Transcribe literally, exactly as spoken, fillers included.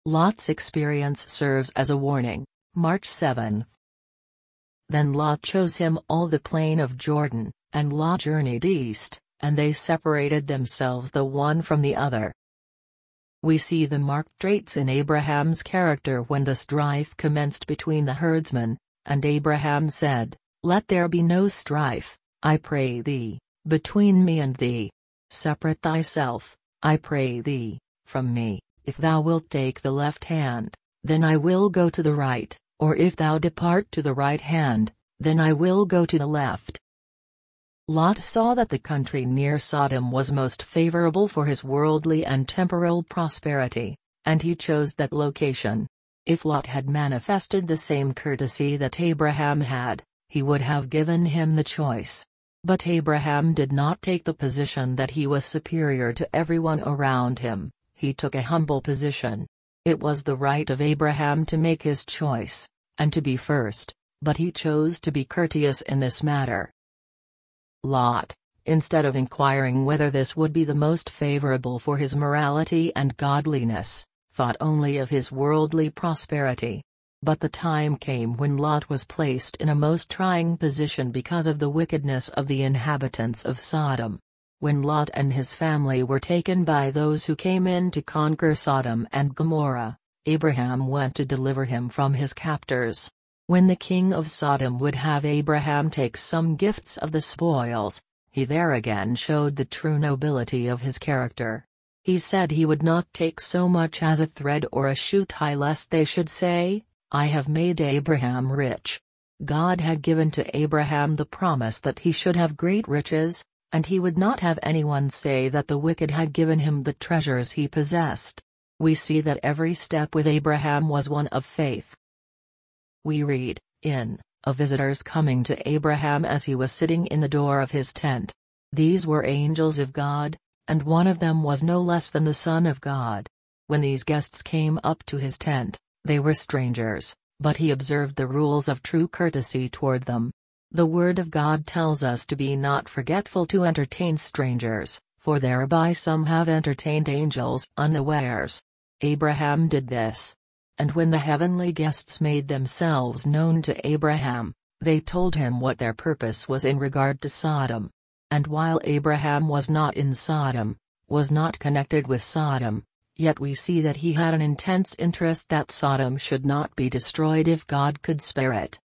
Lot's experience serves as a warning. March seventh. Then Lot chose him all the plain of Jordan, and Lot journeyed east, and they separated themselves the one from the other. We see the marked traits in Abraham's character when the strife commenced between the herdsmen, and Abraham said, "Let there be no strife, I pray thee, between me and thee. Separate thyself, I pray thee, from me. If thou wilt take the left hand, then I will go to the right, or if thou depart to the right hand, then I will go to the left." Lot saw that the country near Sodom was most favorable for his worldly and temporal prosperity, and he chose that location. If Lot had manifested the same courtesy that Abraham had, he would have given him the choice. But Abraham did not take the position that he was superior to everyone around him, he took a humble position. It was the right of Abraham to make his choice, and to be first, but he chose to be courteous in this matter. Lot, instead of inquiring whether this would be the most favorable for his morality and godliness, thought only of his worldly prosperity. But the time came when Lot was placed in a most trying position because of the wickedness of the inhabitants of Sodom. When Lot and his family were taken by those who came in to conquer Sodom and Gomorrah, Abraham went to deliver him from his captors. When the king of Sodom would have Abraham take some gifts of the spoils, he there again showed the true nobility of his character. He said he would not take so much as a thread or a shoe tie lest they should say, "I have made Abraham rich." God had given to Abraham the promise that he should have great riches, and he would not have anyone say that the wicked had given him the treasures he possessed. We see that every step with Abraham was one of faith. We read, in, of visitors coming to Abraham as he was sitting in the door of his tent. These were angels of God, and one of them was no less than the Son of God. When these guests came up to his tent, they were strangers, but he observed the rules of true courtesy toward them. The Word of God tells us to be not forgetful to entertain strangers, for thereby some have entertained angels unawares. Abraham did this. And when the heavenly guests made themselves known to Abraham, they told him what their purpose was in regard to Sodom. And while Abraham was not in Sodom, was not connected with Sodom, yet we see that he had an intense interest that Sodom should not be destroyed if God could spare it.